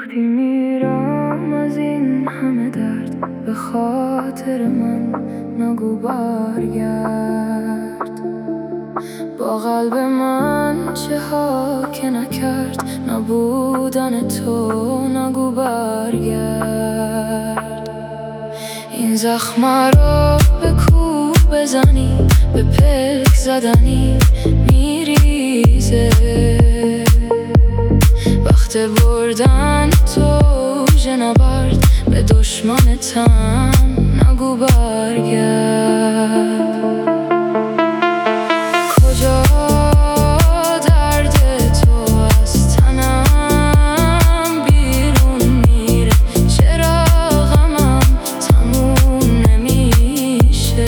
وقتی میرم از این همه درد، به خاطر من نگو برگرد. با قلب من چه ها که نکرد، نبودن تو نگو برگرد. این زخم را به کوه بزنی، به پلک زدنی میریزه. وقت بردن تو نبرد، به دشمنتم نگو برگرد. کجا درد تو از تنم بیرون میره، چرا غمم تموم نمیشه.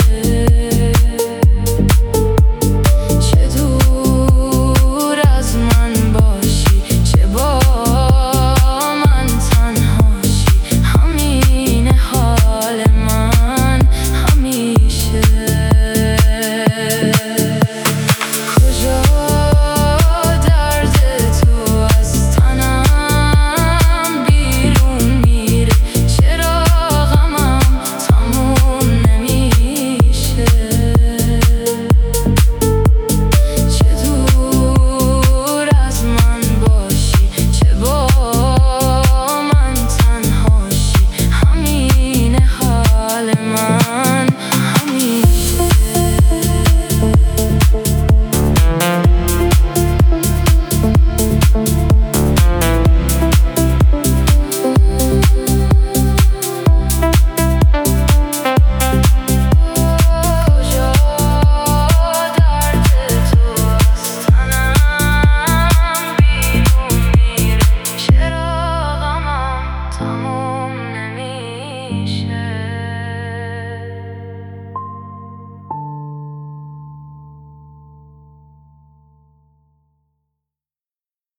چه دور از من باشی، چه با من تنهاشی، همینه حال من همیشه. کجا درد تو از تنم بیرون میره، چرا غمم تموم نمیشه. چه دور از من باشی، چه با من تنهاشی، همینه حال من همیشه. کجا درد تو از تنم بیرون میره، چرا غمم تموم نمیشه.